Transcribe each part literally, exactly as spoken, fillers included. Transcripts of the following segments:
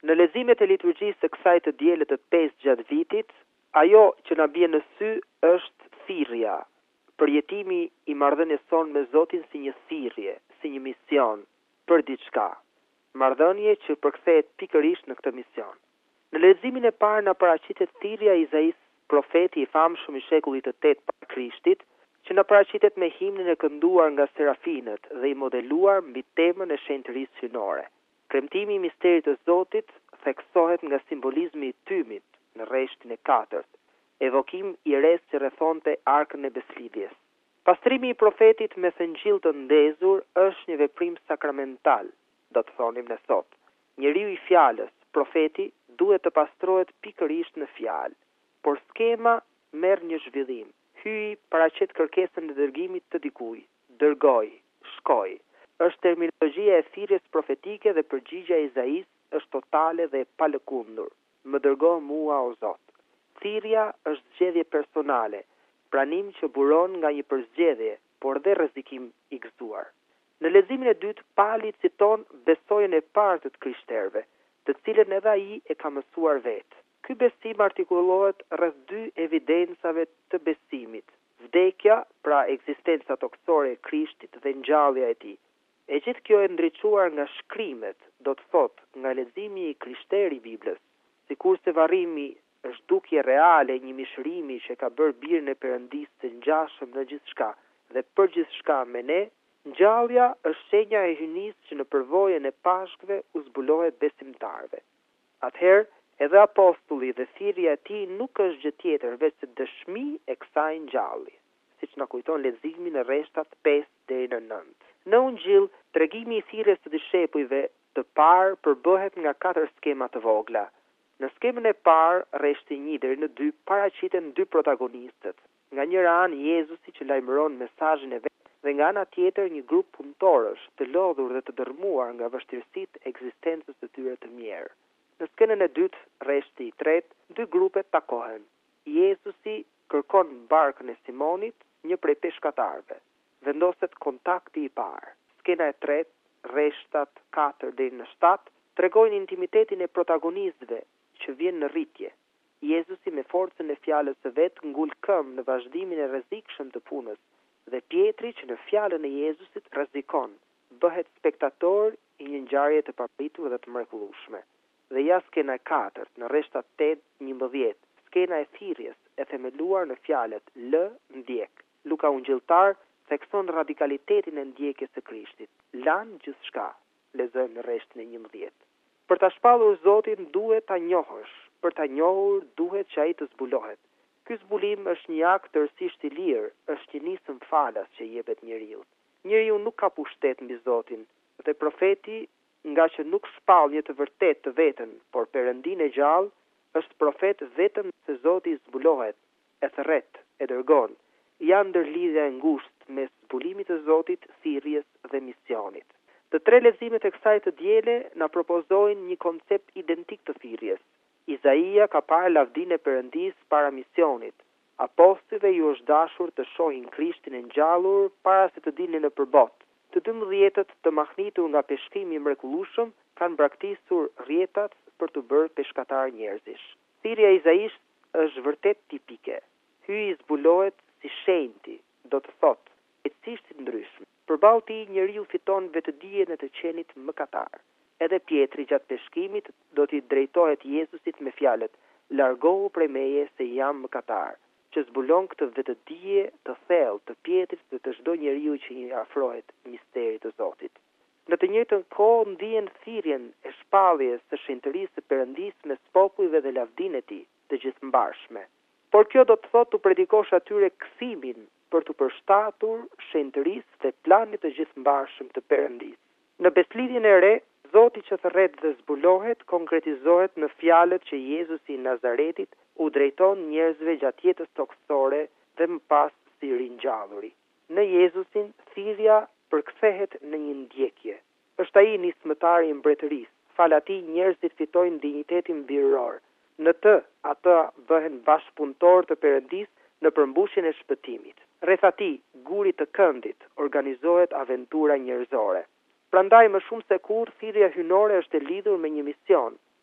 Në leximet e liturgjisë së kësaj të diele të pesë gjatë vitit, ajo që na bie në sy është thirrja, përjetimi i marrëdhënies sonë me Zotin si një thirrje, si një mision për diçka. Marrëdhënie që përkthehet pikërisht në këtë mision. Në leximin e parë na paraqitet thirrja e Izais, profeti i famshëm i shekullit të tetë para Krishtit, që na paraqitet me himnin e kënduar nga serafinët dhe i modeluar mbi temën e shenjtërisë hyjnore. Premtimi i misterit të Zotit theksohet nga simbolizmi i tymit në rreshtin e katërt, evokim i rreth që rrethonte arkën e beslidhjes. Pastrimi i profetit me thëngjil të ndezur është një veprim sakramental, do të thonim ne sot. Njeriu i fjalës, profeti, duhet të pastrohet pikërisht në fjalë, por skema merr një zhvillim. Hyi paraqet kërkesën e dërgimit të dikujt, dërgoj, shkoj. Është terminologjia e thirrjes profetike dhe përgjigjja e Izais është totale dhe e palëkundur. Më dërgo mua o Zot. Thirrja është zgjedhje personale, pranim që buron nga një përzgjedhje, por dhe rrezikim i gëzuar. Në leximin e dytë, Pali citon besojën e parë të krishterëve, të cilën edhe ai e ka mësuar vetë. Ky besim artikullohet rreth dy evidencave të besimit: vdekja, pra ekzistenca toksore e Krishtit dhe ngjallja e tij. E gjithë kjo e ndriçuar nga shkrimet, do të thotë nga leximi i krishterë i Biblës, sikurse varrimi është dukje reale një mishërimi që ka bërë birën e Perëndisë të ngjashëm në gjithçka dhe për gjithçka me ne. Ngjallja është shenja e hyjnisë që në përvojën e pashkve u zbulohet besimtarve. Atëherë, edhe apostulli dhe thirrja e tij nuk është gjë tjetër veç se dëshmi e kësaj ngjalli, siç na kujton leximi në rreshtat pesë deri në nëntë. Në Ungjil, tregimi i thirrjes së dishepujve të parë përbëhet nga katër skema të vogla. Në skemën e parë, rreshti një deri në dy, paraqiten dy protagonistët. Nga njëra anë Jezusi që lajmëron mesazhin e vet, dhe nga ana tjetër një grup punëtorësh të lodhur dhe të dërmuar nga vështirësitë e ekzistencës së tyre të mirë. Në skenën e dytë, rreshti i tretë, dy grupe takohen. Jezusi kërkon barkën e Simonit, një prej peshkatarëve. Vendoset kontakti i parë. Skena e tretë, rreshtat katër deri në shtatë, tregojnë intimitetin e protagonistëve që vjen në rritje. Jezusi me forcën e fjalës së vet ngul këmbë në vazhdimin e rrezikshëm të punës, dhe Pietri që në fjalën e Jezusit rrezikon, bëhet spektator i një ngjarje të papritur dhe të mrekullueshme. Dhe ja skena e katërt, në rreshtat tetë deri në njëmbëdhjetë, skena e thirrjes e themeluar në fjalët L ndjek. Luka Ungjilltar thekson radikalitetin e ndjekjes së Krishtit. Lan gjithçka, lexojmë në rreshtin e njëmbëdhjetë. Për ta shpallur Zotin duhet ta njohësh, për ta njohur duhet që ai të zbulohet. Ky zbulim është një akt tërësisht i lirë, është një nisëm falas që jepet njeriu. Njeriu nuk ka pushtet mbi Zotin, dhe profeti, nga që nuk shpall një të vërtet të veten, por Perëndin e gjallë, është profet vetëm se Zoti zbulohet, e thret, e dërgon. Janë ndërlidhja e ngushtë mes zbulimit të Zotit, thirrjes dhe misionit. Të tre leximet e kësaj të diele na propozojnë një koncept identik të thirrjes. Izaia ka parë lavdinë e Perëndis para misionit. Apostujve ju është dashur të shohin Krishtin e ngjallur para se të dilnin nëpër botë. Të dymbëdhjetët të mahnitur nga peshkimi i mrekullueshëm kanë braktisur rrjetat për të bërë peshkatar njerëzish. Thirrja e Izais është vërtet tipike. Hyi zbulohet si shenjti, do të thotë, ecësisht i ndryshëm. Përballë tij njeriu fiton vetëdijen e të qenit mëkatar. Edhe Pietri gjatë peshkimit do t'i drejtohet Jezusit me fjalët: largohu prej meje se jam mëkatar, që zbulon këtë vetëdije të thellë të Pietrit dhe të çdo njeriu që i afrohet misterit të Zotit. Në të njëjtën kohë ndihen thirrjen e shpalljes së shenjtërisë së Perëndis mes popujve dhe lavdinë e tij të gjithëmbarshme. Por kjo do të thotë të predikosh atyre kthimin për të përshtatur shenjtërisë dhe planit të gjithëmbarshëm të Perëndis. Në beslidhjen e re, Zoti që thërret dhe zbulohet konkretizohet në fjalët që Jezusi i Nazaretit u drejton njerëzve gjatë jetës toksore dhe më pas si ringjalluri. Në Jezusin, thirrja përkthehet në një ndjekje. Është ai nismëtari i mbretërisë. Fal atij njerëzit fitojnë dinjitetin mbiror. Në të, ata bëhen bashkëpunëtor të Perëndis në përmbushjen e shpëtimit. Rreth atij, gurit të këndit, organizohet aventura njerëzore. Prandaj më shumë se kur thirrja hyjnore është e lidhur me një mision,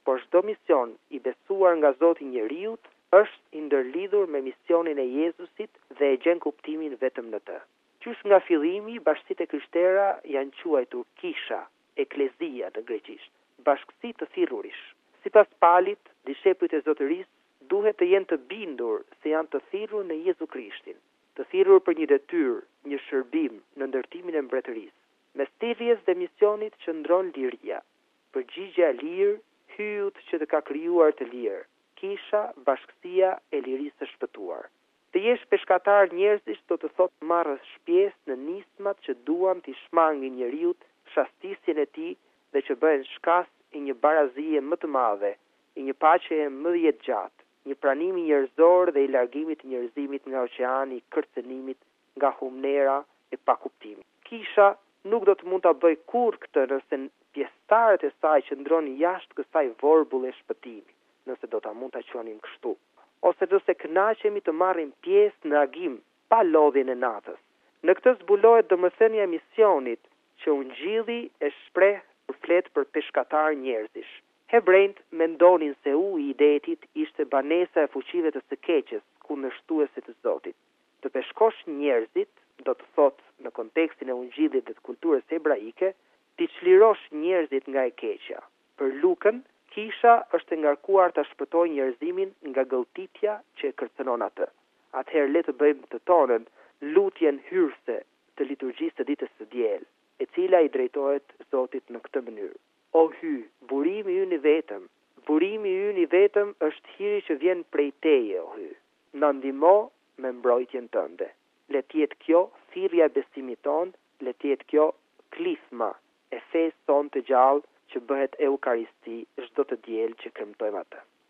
por çdo mision i besuar nga Zoti i njeriut është i ndërlidhur me misionin e Jezusit dhe e gjen kuptimin vetëm në të. Qysh nga fillimi, bashkësitë e krishterë janë quajtur kisha, eklezia në greqisht, bashkësi të thirrurish. Sipas Palit, dishepujt e Zotërisë duhet të jenë të bindur se janë të thirrur në Jezu Krishtin, të thirrur për një detyrë, një shërbim në ndërtimin e mbretërisë. Mes thirrjes dhe misionit qëndron liria, përgjigjja e lirë, hyut që të ka krijuar të lirë, kisha, bashkësia e lirisë së shpëtuar. Të jesh peshkatar njerëzish do të thotë marrësh pjesë në nismat që duan t'i shmangin njeriut shastisjen e tij dhe që bëhen shkas i një barazie më të madhe, i një paqeje më jetëgjatë, një pranimi njerëzor dhe i largimit të njerëzimit nga oqeani i kërcënimit, nga humnera e pakuptimit. Kisha nuk do të mund ta bëj kurrë këtë nëse pjesëtarët e saj qëndronin jashtë kësaj vorbulle shpëtimi, nëse do ta mund ta quanim kështu, ose nëse kënaqemi të marrim pjesë në agim pa lodhjen e natës. Në këtë zbulohet domethënia e misionit që ungjilli e shpreh kur flet për peshkatar njerëzish. Hebrejt mendonin se uji i detit ishte banesa e fuqive të së keqes, kundërshtuese të Zotit. Të peshkosh njerëzit, do të thotë në kontekstin e ungjillit dhe të kulturës hebraike, ti çlirosh njerëzit nga e keqja. Për Lukën, kisha është e ngarkuar ta shpëtojë njerëzimin nga gëlltitja që e kërcënon atë. Atëherë le të bëjmë të tonën lutjen hyrëse të liturgjisë së ditës së diel, e cila i drejtohet Zotit në këtë mënyrë. O hy, burimi ynë i vetëm, burimi ynë i vetëm është hiri që vjen prej teje, o hy. Na ndihmo me mbrojtjen tënde. Le të jetë kjo thirrja e besimit ton, le të jetë kjo klisma e fesë ton të gjallë që bëhet eukaristi çdo të diel që kremtojmë atë.